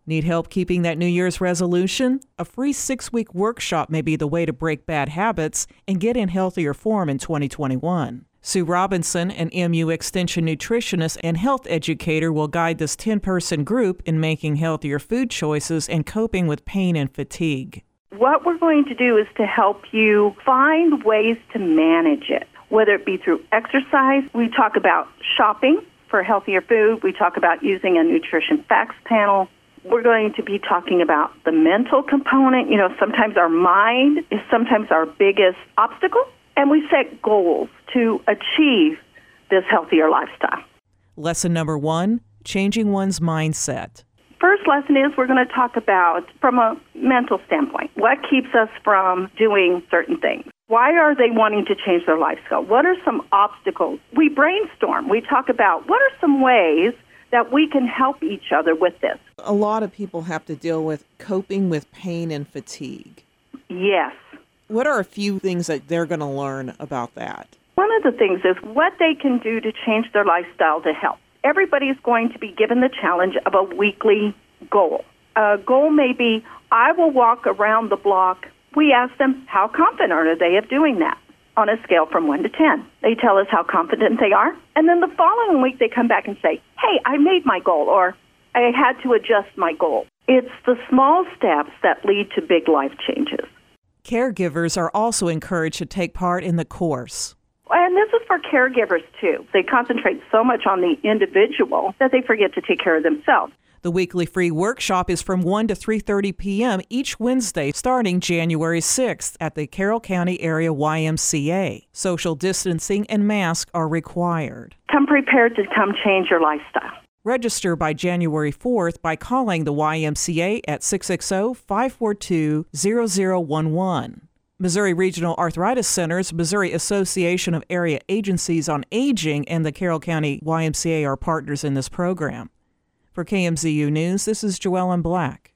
Need help keeping that New Year's resolution? A free 6-week workshop may be the way to break bad habits and get in healthier form in 2021. Sue Robinson, an MU Extension nutritionist and health educator, will guide this 10-person group in making healthier food choices and coping with pain and fatigue. What we're going to do is to help you find ways to manage it, whether it be through exercise. We talk about shopping for healthier food. We talk about using a nutrition facts panel. We're going to be talking about the mental component. Sometimes our mind is sometimes our biggest obstacle, and we set goals to achieve this healthier lifestyle. Lesson number 1, changing one's mindset. First lesson is we're going to talk about, from a mental standpoint, what keeps us from doing certain things. Why are they wanting to change their lifestyle? What are some obstacles? We brainstorm. We talk about what are some ways that we can help each other with this. A lot of people have to deal with coping with pain and fatigue. Yes. What are a few things that they're going to learn about that? One of the things is what they can do to change their lifestyle to help. Everybody's going to be given the challenge of a weekly goal. A goal may be, I will walk around the block. We ask them, how confident are they of doing that? On a scale from 1 to 10. They tell us how confident they are. And then the following week they come back and say, hey, I made my goal, or I had to adjust my goal. It's the small steps that lead to big life changes. Caregivers are also encouraged to take part in the course. And this is for caregivers, too. They concentrate so much on the individual that they forget to take care of themselves. The weekly free workshop is from 1 to 3:30 p.m. each Wednesday starting January 6th at the Carroll County Area YMCA. Social distancing and masks are required. Come prepared to come change your lifestyle. Register by January 4th by calling the YMCA at 660-542-0011. Missouri Regional Arthritis Centers, Missouri Association of Area Agencies on Aging, and the Carroll County YMCA are partners in this program. For KMZU News, this is Joellen Black.